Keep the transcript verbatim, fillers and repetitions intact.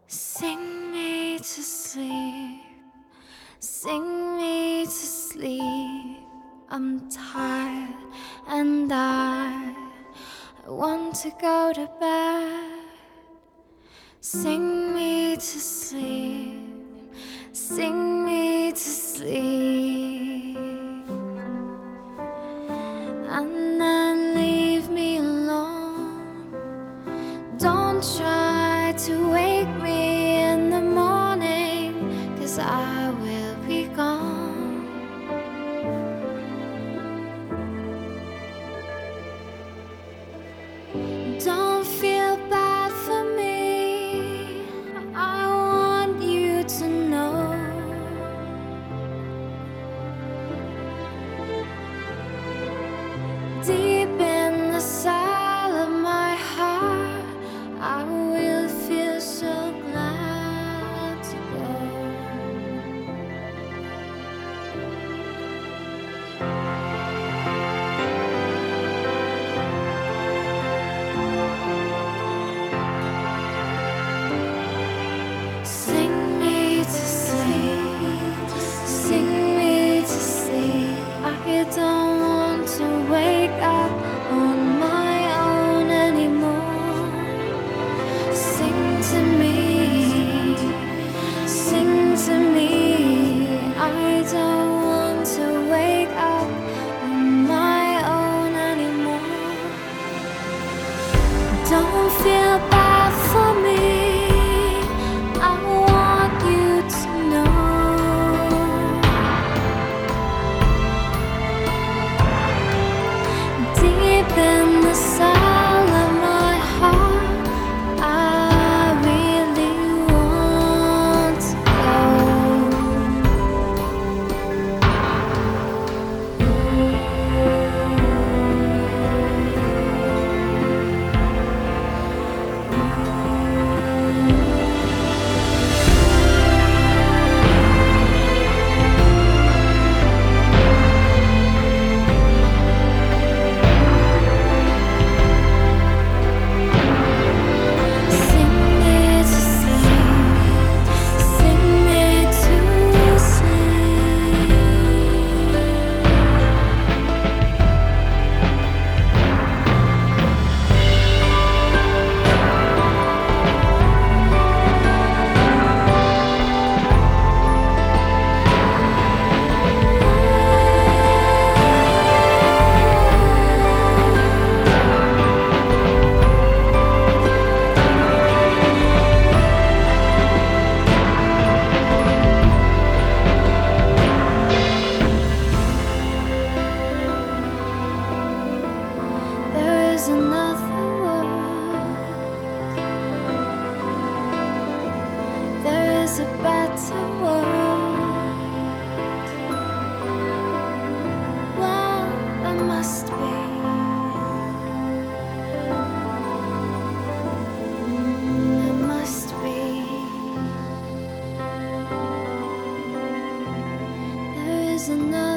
Sing me to sleep, sing me to sleep. I'm tired and I, I want to go to bed. Sing me to sleep, sing me to sleep, and then leave me alone. Don't try to wake me in the morning, 'cause I will be gone. Don't feel bad for me, I want you to know. Deep in the cell of my heart, I will feel so glad to go. Sing me to sleep, sing me to sleep. I don't want to wake up on my own anymore. Sing to me, sing to me. I don't want to wake up on my own anymore. Don't feel bad for me, I want you to know. Deep in the soul of my heart, I really want to sing me to sleep, sing me to sleep. There is another world, there is a better world. Well, there must be, there must be. There is another